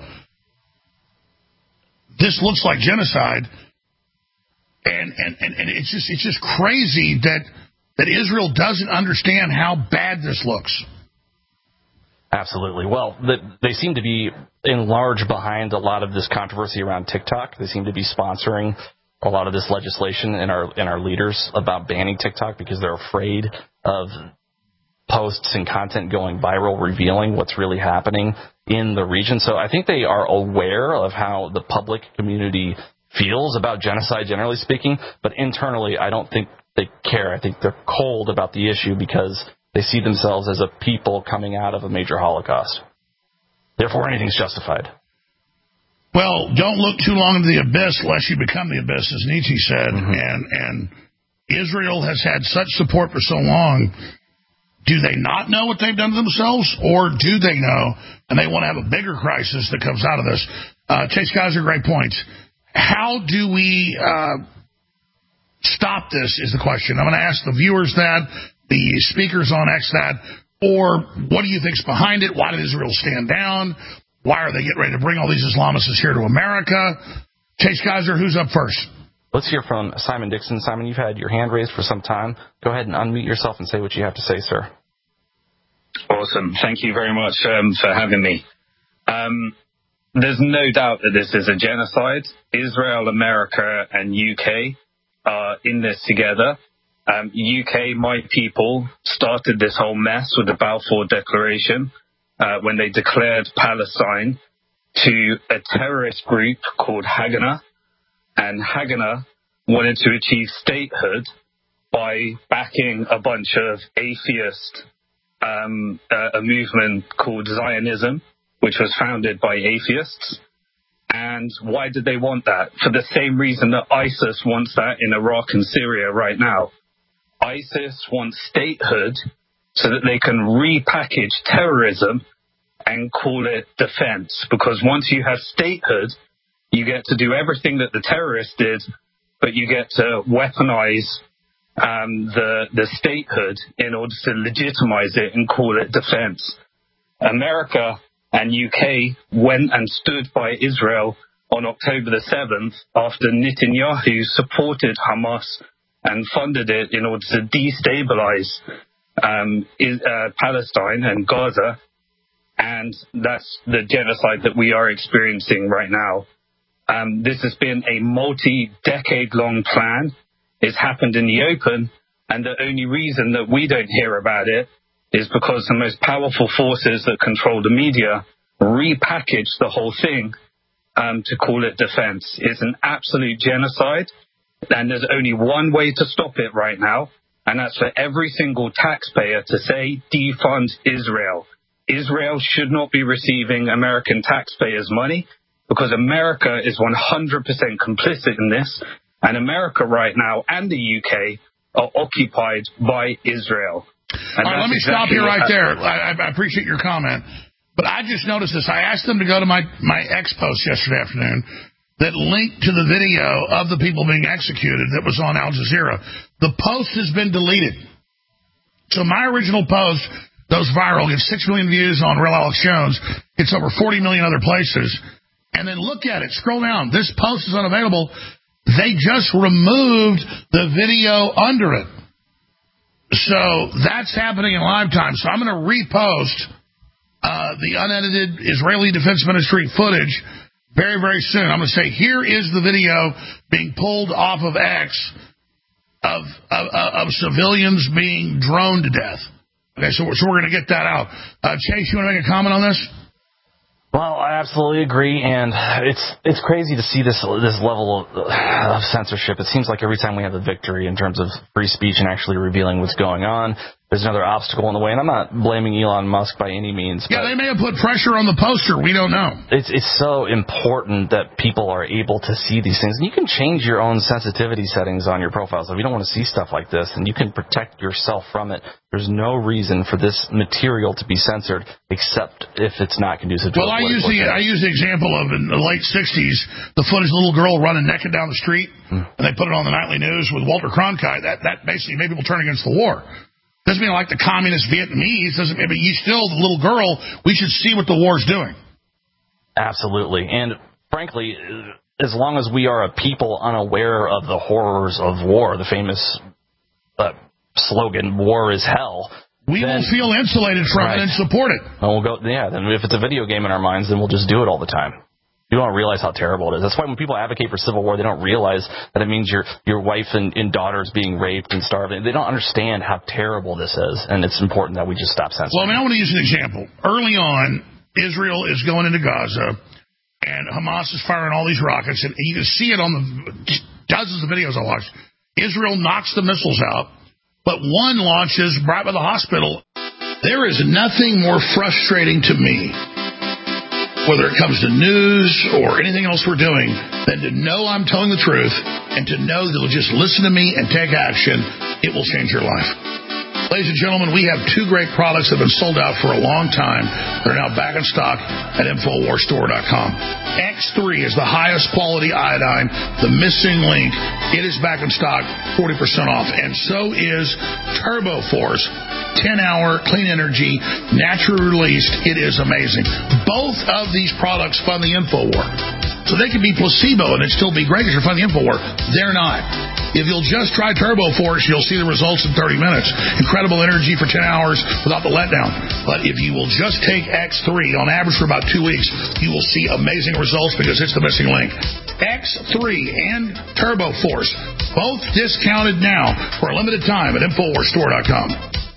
this looks like genocide, and it's just crazy that Israel doesn't understand how bad this looks. Absolutely. Well, they seem to be in large behind a lot of this controversy around TikTok. They seem to be sponsoring a lot of this legislation in our leaders about banning TikTok because they're afraid of posts and content going viral, revealing what's really happening in the region. So I think they are aware of how the public community feels about genocide, generally speaking, but internally I don't think they care. I think they're cold about the issue because they see themselves as a people coming out of a major Holocaust. Therefore, anything's justified. Well, don't look too long into the abyss lest you become the abyss, as Nietzsche said. Mm-hmm. And Israel has had such support for so long. Do they not know what they've done to themselves? Or do they know, and they want to have a bigger crisis that comes out of this? Chase Geiser, great points. How do we stop this is the question. I'm going to ask the viewers that, the speakers on X that, or what do you think's behind it? Why did Israel stand down? Why are they getting ready to bring all these Islamists here to America? Chase Geiser, who's up first? Let's hear from Simon Dixon. Simon, you've had your hand raised for some time. Go ahead and unmute yourself and say what you have to say, sir. Awesome. Thank you very much for having me. There's no doubt that this is a genocide. Israel, America, and UK are in this together. UK, my people, started this whole mess with the Balfour Declaration when they declared Palestine to a terrorist group called Haganah. And Haganah wanted to achieve statehood by backing a bunch of atheist, a movement called Zionism, which was founded by atheists. And why did they want that? For the same reason that ISIS wants that in Iraq and Syria right now. ISIS wants statehood so that they can repackage terrorism and call it defense. Because once you have statehood, you get to do everything that the terrorists did, but you get to weaponize the statehood in order to legitimize it and call it defense. America and UK went and stood by Israel on October the 7th after Netanyahu supported Hamas and funded it in order to destabilize Palestine and Gaza. And that's the genocide that we are experiencing right now. This has been a multi-decade-long plan. It's happened in the open, and the only reason that we don't hear about it is because the most powerful forces that control the media repackage the whole thing to call it defense. It's an absolute genocide, and there's only one way to stop it right now, and that's for every single taxpayer to say, defund Israel. Israel should not be receiving American taxpayers' money because America is 100% complicit in this, and America right now and the UK are occupied by Israel. All right, let me stop you right there. I appreciate your comment. But I just noticed this. I asked them to go to my X post yesterday afternoon that linked to the video of the people being executed that was on Al Jazeera. The post has been deleted. So my original post goes viral, gets 6 million views on Real Alex Jones. It's over 40 million other places. And then look at it. Scroll down. This post is unavailable. They just removed the video under it. So that's happening in live time. So I'm going to repost the unedited Israeli Defense Ministry footage very, very soon. I'm going to say, here is the video being pulled off of X of civilians being droned to death. Okay, so we're going to get that out. Chase, you want to make a comment on this? Well, I absolutely agree, and it's crazy to see this level of censorship. It seems like every time we have a victory in terms of free speech and actually revealing what's going on, there's another obstacle in the way. And I'm not blaming Elon Musk by any means. Yeah, they may have put pressure on the poster. We don't know. It's so important that people are able to see these things. And you can change your own sensitivity settings on your profiles. If you don't want to see stuff like this, and you can protect yourself from it. There's no reason for this material to be censored except if it's not conducive to Well, I use the example of in the late 60s, the footage of a little girl running naked down the street, and they put it on the nightly news with Walter Cronkite. That basically made people turn against the war. Doesn't mean like the communist Vietnamese. Doesn't mean, but you still, the little girl, we should see what the war's doing. Absolutely. And frankly, as long as we are a people unaware of the horrors of war, the famous slogan, war is hell. We will feel insulated from it and support it. And we'll go, then if it's a video game in our minds, then we'll just do it all the time. You don't realize how terrible it is. That's why when people advocate for civil war, they don't realize that it means your wife and daughter's being raped and starving. They don't understand how terrible this is, and it's important that we just stop censoring. Well, I want to use an example. Early on, Israel is going into Gaza, and Hamas is firing all these rockets, and you can see it on the dozens of videos I watched. Israel knocks the missiles out, but one launches right by the hospital. There is nothing more frustrating to me, whether it comes to news or anything else we're doing, than to know I'm telling the truth and to know that you'll just listen to me and take action. It will change your life. Ladies and gentlemen, we have 2 great products that have been sold out for a long time. They're now back in stock at InfoWarsStore.com. X3 is the highest quality iodine, the missing link. It is back in stock, 40% off. And so is TurboForce. 10-hour clean energy, naturally released. It is amazing. Both of these products fund the InfoWar. So they can be placebo and it'd still be great because you're funding the InfoWar. They're not. If you'll just try TurboForce, you'll see the results in 30 minutes. Incredible energy for 10 hours without the letdown. But if you will just take X3 on average for about 2 weeks, you will see amazing results because it's the missing link. X3 and TurboForce, both discounted now for a limited time at InfoWarsStore.com.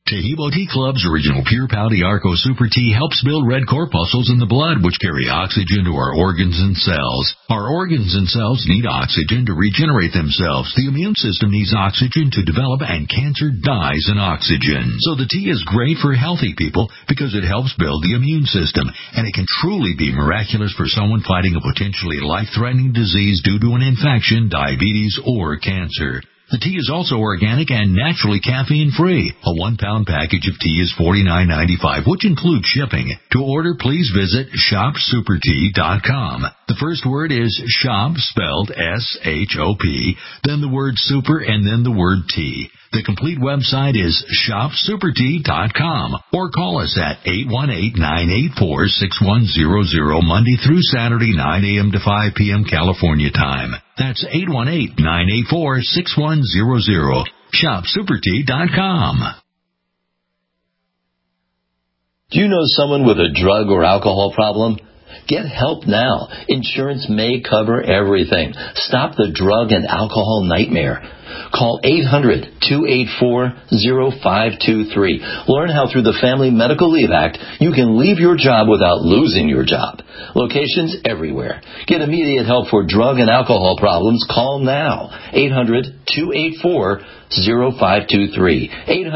Tahibo Tea Club's original Pure Pouty Arco Super Tea helps build red corpuscles in the blood, which carry oxygen to our organs and cells. Our organs and cells need oxygen to regenerate themselves. The immune system needs oxygen to develop, and cancer dies in oxygen. So the tea is great for healthy people because it helps build the immune system, and it can truly be miraculous for someone fighting a potentially life-threatening disease due to an infection, diabetes, or cancer. The tea is also organic and naturally caffeine-free. A 1-pound package of tea is $49.95, which includes shipping. To order, please visit shopsupertea.com. The first word is shop, spelled S-H-O-P, then the word super, and then the word tea. The complete website is shopsupertea.com, or call us at 818-984-6100 Monday through Saturday, 9 a.m. to 5 p.m. California time. That's 818-984-6100. Shopsupertea.com. Do you know someone with a drug or alcohol problem? Get help now. Insurance may cover everything. Stop the drug and alcohol nightmare. Call 800-284-0523. Learn how through the Family Medical Leave Act you can leave your job without losing your job. Locations everywhere. Get immediate help for drug and alcohol problems. Call now. 800-284-0523.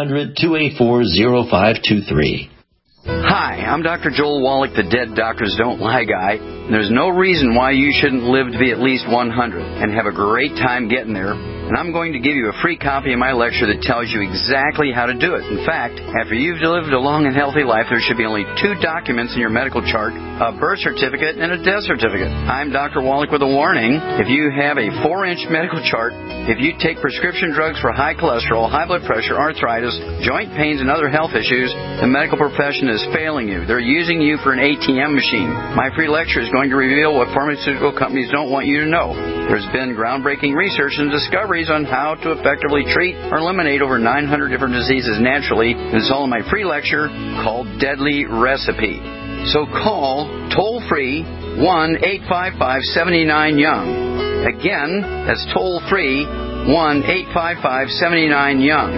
800-284-0523. Hi, I'm Dr. Joel Wallach, the Dead Doctors Don't Lie guy. There's no reason why you shouldn't live to be at least 100 and have a great time getting there. And I'm going to give you a free copy of my lecture that tells you exactly how to do it. In fact, after you've lived a long and healthy life, there should be only 2 documents in your medical chart, a birth certificate and a death certificate. I'm Dr. Wallach with a warning. If you have a 4-inch medical chart, if you take prescription drugs for high cholesterol, high blood pressure, arthritis, joint pains, and other health issues, the medical profession is failing you. They're using you for an ATM machine. My free lecture is going to reveal what pharmaceutical companies don't want you to know. There's been groundbreaking research and discoveries on how to effectively treat or eliminate over 900 different diseases naturally. This is all in my free lecture called Deadly Recipe. So call toll-free 1-855-79-YOUNG. Again, that's toll-free 1-855-79-YOUNG.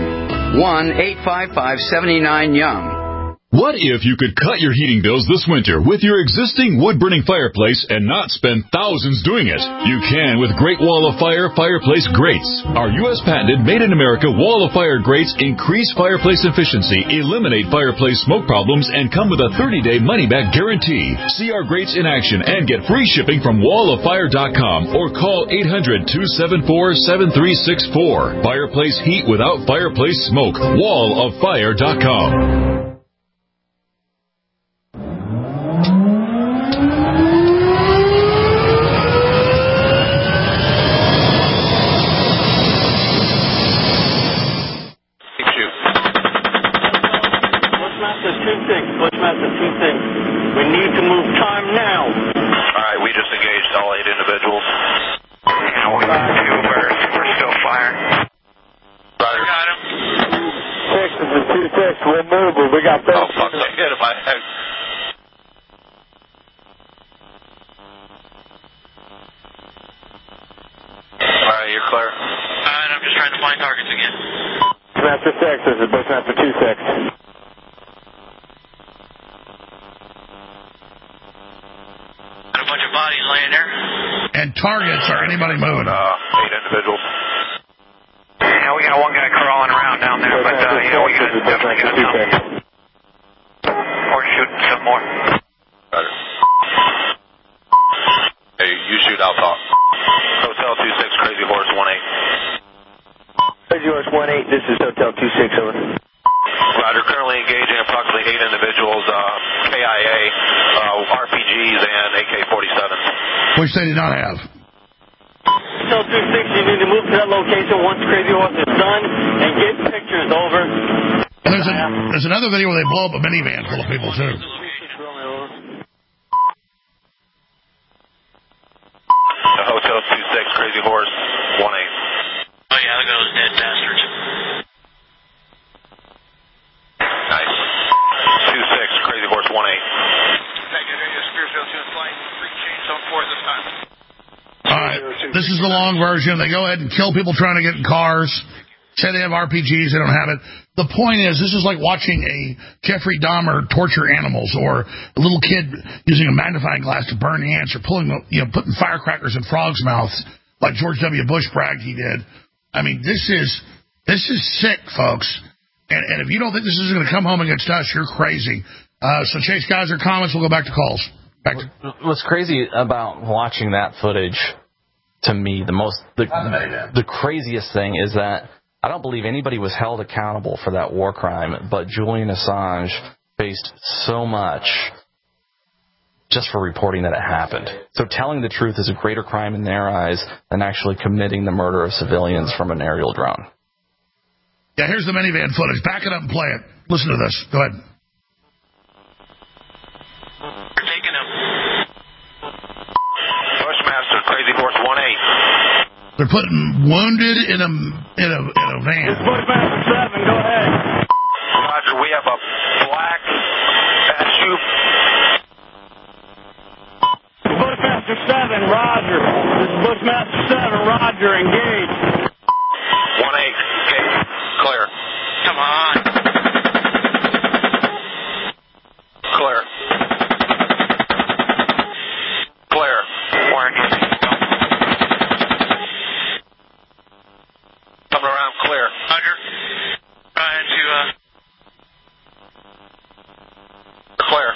1-855-79-YOUNG. What if you could cut your heating bills this winter with your existing wood-burning fireplace and not spend thousands doing it? You can with Great Wall of Fire fireplace grates. Our U.S. patented made-in-America Wall of Fire grates increase fireplace efficiency, eliminate fireplace smoke problems, and come with a 30-day money-back guarantee. See our grates in action and get free shipping from walloffire.com or call 800-274-7364. Fireplace heat without fireplace smoke. walloffire.com. Bushmaster 2-6. We need to move time now. All right, we just engaged all 8 individuals. Yeah, we're still firing. Roger. Got him. 6 is a 2-6. We'll move, but we got 13. Oh, fuck, I hit him. All right, you're clear. All right, I'm just trying to find targets again. Bushmaster 6, this is Bushmaster 2-6. A bunch of bodies laying there. And targets are anybody moving? 8 individuals. Yeah, we got one guy crawling around down there, but yeah, we definitely got some. Or shooting some more. Hey, you shoot, I'll talk. Hotel 26, Crazy Horse 18. Crazy Horse 18, this is Hotel 26, over. Roger, currently engaging approximately 8 individuals, KIA, RPGs, and AK-47s. Which they did not have. Hotel 26, you need to move to that location once Crazy Horse is done and get pictures, over. And there's another video where they blow up a minivan full of people, too. Hotel 26, Crazy Horse 18. Oh, yeah, look at those dead bastards. Nice. 26, Crazy Horse 18. All right, this is the long version. They go ahead and kill people trying to get in cars. say they have RPGs, they don't have it. The point is, this is like watching a Jeffrey Dahmer torture animals, or a little kid using a magnifying glass to burn ants, or putting firecrackers in frogs' mouths, like George W. Bush bragged he did. I mean, this is sick, folks. And if you don't think this is going to come home against us, you're crazy. So, Chase, guys, or comments? We'll go back to calls. What's crazy about watching that footage, to me, the craziest thing is that I don't believe anybody was held accountable for that war crime, but Julian Assange faced so much just for reporting that it happened. So telling the truth is a greater crime in their eyes than actually committing the murder of civilians from an aerial drone. Yeah, here's the minivan footage. Back it up and play it. Listen to this. Go ahead. You're taking him. Bushmaster, Crazy Horse 1-8. They're putting wounded in a van. It's Bushmaster 7. Go ahead. Roger, we have a black SUV. Bushmaster 7, Roger. This is Bushmaster 7, Roger. Engage. 1-8. Okay, clear. Come on. Clear. Clear. Warren. Coming around clear. Roger. Trying to, clear.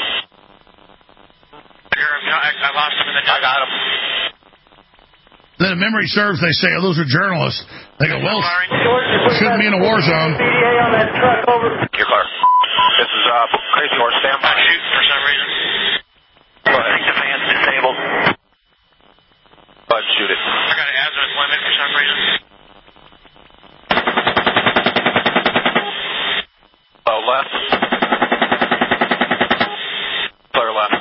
I lost him in the... I got him. Then if memory serves, they say, oh, those are journalists. They go, well, shouldn't be in a war zone. CDA on that truck, over. You're clear. This is Crazy Horse, stand by. I'm shooting for some reason. Go ahead. I think the fan's disabled. Go ahead, shoot it. I got an azimuth limit for some reason. Low left. Clear left.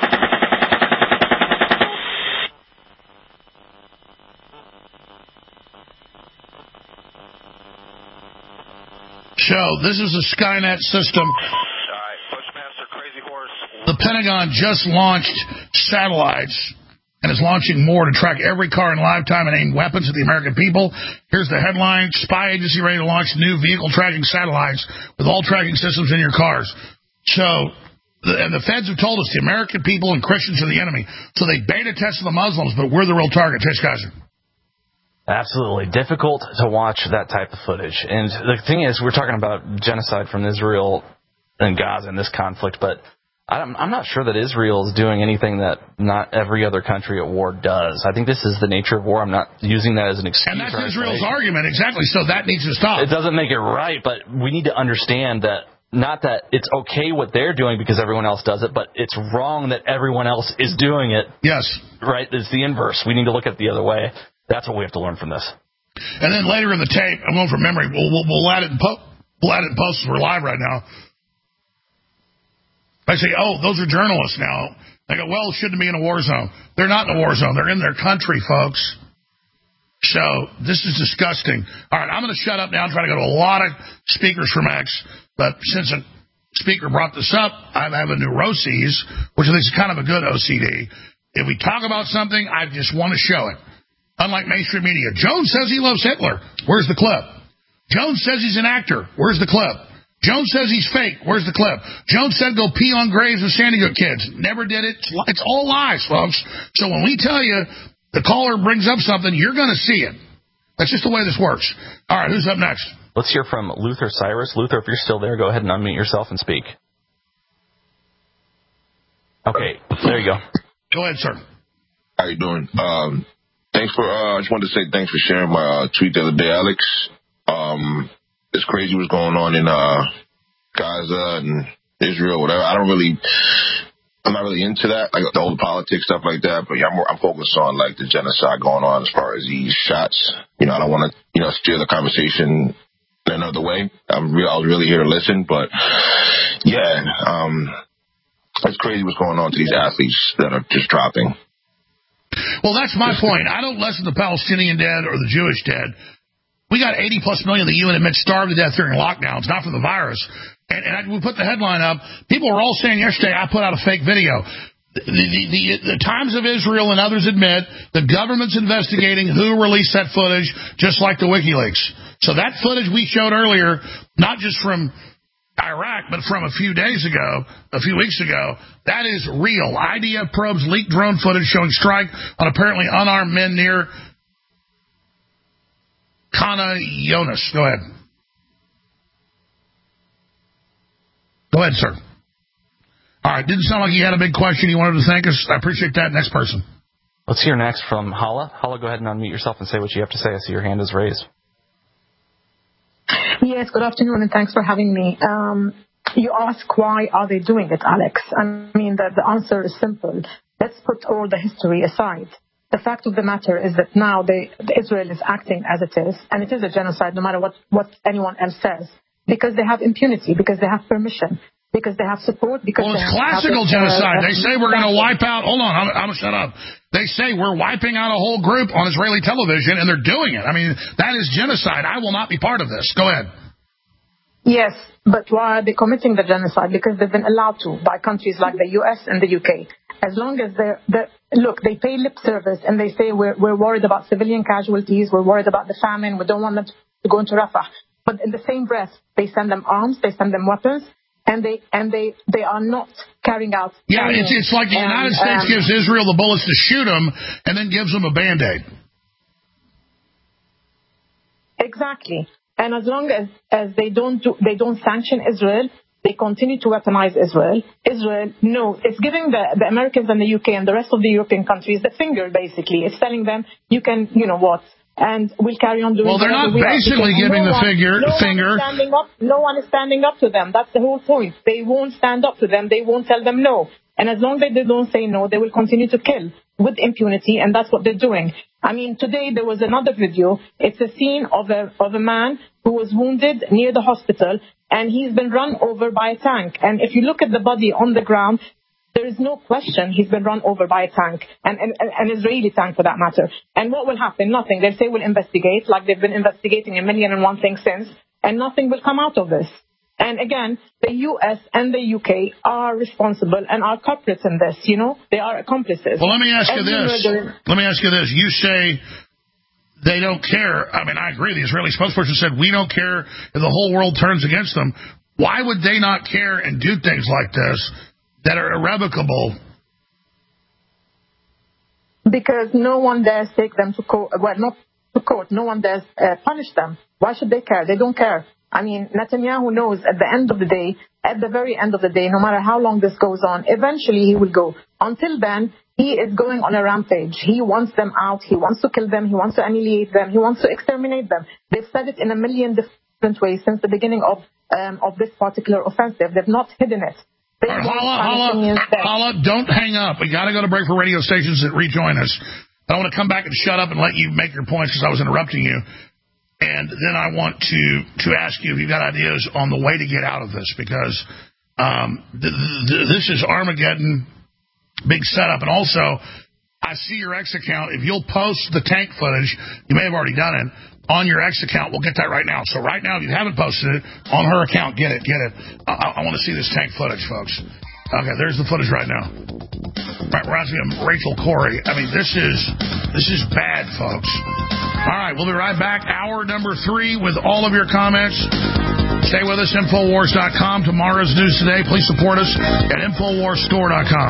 So, this is a Skynet system. The Pentagon just launched satellites and is launching more to track every car in lifetime and aim weapons at the American people. Here's the headline: Spy agency ready to launch new vehicle tracking satellites with all tracking systems in your cars. So, and the feds have told us the American people and Christians are the enemy. So they beta tested the Muslims, but we're the real target. Chase Geiser. Absolutely. Difficult to watch that type of footage. And the thing is, we're talking about genocide from Israel and Gaza in this conflict, but I'm not sure that Israel is doing anything that not every other country at war does. I think this is the nature of war. I'm not using that as an excuse. And that's Israel's argument, exactly. So that needs to stop. It doesn't make it right, but we need to understand that not that it's okay what they're doing because everyone else does it, but it's wrong that everyone else is doing it. Yes. Right? It's the inverse. We need to look at it the other way. That's what we have to learn from this. And then later in the tape, I'm going from memory. We'll add it in post as we're live right now. I say, oh, those are journalists now. They go, well, shouldn't be in a war zone. They're not in a war zone. They're in their country, folks. So this is disgusting. All right, I'm going to shut up now and try to go to a lot of speakers from X. But since a speaker brought this up, I have a neuroses, which I think is kind of a good OCD. If we talk about something, I just want to show it. Unlike mainstream media. Jones says he loves Hitler. Where's the clip? Jones says he's an actor. Where's the clip? Jones says he's fake. Where's the clip? Jones said go pee on graves with Sandy Hook kids. Never did it. It's all lies, folks. So when we tell you the caller brings up something, you're going to see it. That's just the way this works. All right, who's up next? Let's hear from Luther Cyrus. Luther, if you're still there, go ahead and unmute yourself and speak. Okay, there you go. Go ahead, sir. How you doing? Thanks for. I just wanted to say thanks for sharing my tweet the other day, Alex. It's crazy what's going on in Gaza and Israel, whatever. I'm not really into that, like the whole politics stuff like that. But yeah, I'm focused on like the genocide going on as far as these shots. I don't want to steer the conversation in another way. I was really here to listen, but yeah, it's crazy what's going on to these athletes that are just dropping. Well, that's my point. I don't lessen the Palestinian dead or the Jewish dead. We got 80+ million of the UN admits starved to death during lockdowns, not from the virus. And we put the headline up. People were all saying yesterday, I put out a fake video. The Times of Israel and others admit the government's investigating who released that footage, just like the WikiLeaks. So that footage we showed earlier, not just from Iraq, but from a few weeks ago, that is real. IDF probes leaked drone footage showing strike on apparently unarmed men near Kana Yonis. Go ahead. Go ahead, sir. All right, didn't sound like you had a big question you wanted to thank us. I appreciate that. Next person. Let's hear next from Hala. Hala, go ahead and unmute yourself and say what you have to say. I see your hand is raised. Yes, good afternoon, and thanks for having me. You ask why are they doing it, Alex? I mean, the answer is simple. Let's put all the history aside. The fact of the matter is that now Israel is acting as it is, and it is a genocide no matter what anyone else says, because they have impunity, because they have permission, because they have support. Because it's classical genocide. They say we're going to wipe out. Hold on, I'm going to shut up. They say we're wiping out a whole group on Israeli television, and they're doing it. I mean, that is genocide. I will not be part of this. Go ahead. Yes, but why are they committing the genocide? Because they've been allowed to by countries like the U.S. and the U.K. As long as they pay lip service and they say we're worried about civilian casualties, we're worried about the famine, we don't want them to go into Rafah. But in the same breath, they send them arms, they send them weapons, and they are not carrying out. Yeah, it's like the United States gives Israel the bullets to shoot them and then gives them a Band-Aid. Exactly. And as long as they don't sanction Israel, they continue to weaponize Israel. Israel, no, it's giving the Americans and the UK and the rest of the European countries the finger, basically. It's telling them, you can, you know what, and we'll carry on doing. Well, they're not basically giving the finger. No one is standing up to them. That's the whole point. They won't stand up to them. They won't tell them no. And as long as they don't say no, they will continue to kill with impunity, and that's what they're doing. I mean, today there was another video. It's a scene of a man who was wounded near the hospital, and he's been run over by a tank. And if you look at the body on the ground, there is no question he's been run over by a tank, an Israeli tank for that matter. And what will happen? Nothing. They'll say we'll investigate, like they've been investigating 1,000,001 things since, and nothing will come out of this. And again, the U.S. and the U.K. are responsible and are culprits in this, you know? They are accomplices. Well, let me ask you this. You say they don't care. I mean, I agree. The Israeli spokesperson said, we don't care if the whole world turns against them. Why would they not care and do things like this that are irrevocable? Because no one dares take them to court. Well, not to court. No one dares punish them. Why should they care? They don't care. I mean, Netanyahu knows at the very end of the day, no matter how long this goes on, eventually he will go. Until then, he is going on a rampage. He wants them out. He wants to kill them. He wants to annihilate them. He wants to exterminate them. They've said it in 1,000,000 different ways since the beginning of this particular offensive. They've not hidden it. Hala, don't hang up. We got to go to break for radio stations that rejoin us. I want to come back and shut up and let you make your points because I was interrupting you. And then I want to ask you if you've got ideas on the way to get out of this, because this is Armageddon, big setup. And also, I see your X account. If you'll post the tank footage, you may have already done it, on your X account. We'll get that right now. So right now, if you haven't posted it, on her account, get it. I want to see this tank footage, folks. Okay, there's the footage right now. Right, we're asking Rachel Corrie. I mean, this is bad, folks. All right, we'll be right back. Hour number 3 with all of your comments. Stay with us, Infowars.com. Tomorrow's news today. Please support us at InfoWarsStore.com.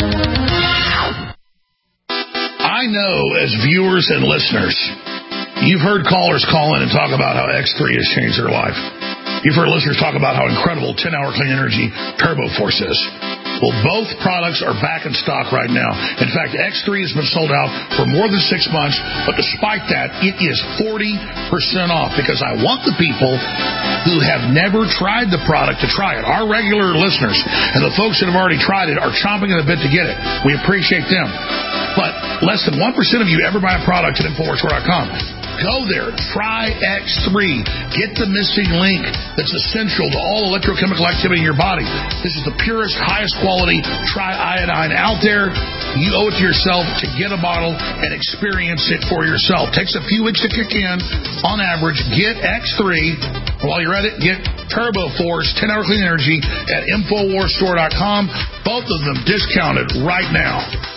I know, as viewers and listeners, you've heard callers call in and talk about how X3 has changed their life. You've heard listeners talk about how incredible 10-hour clean energy Turbo Force is. Well, both products are back in stock right now. In fact, X3 has been sold out for more than 6 months, but despite that, it is 40% off because I want the people who have never tried the product to try it. Our regular listeners and the folks that have already tried it are chomping at the bit to get it. We appreciate them. But less than 1% of you ever buy a product at InfoWarsStore.com. Go there. Try X3. Get the missing link that's essential to all electrochemical activity in your body. This is the purest, highest quality triiodine out there. you owe it to yourself to get a bottle and experience it for yourself. Takes a few weeks to kick in. On average, get X3. While you're at it, get Turbo Force 10-hour clean energy at InfoWarsStore.com. Both of them discounted right now.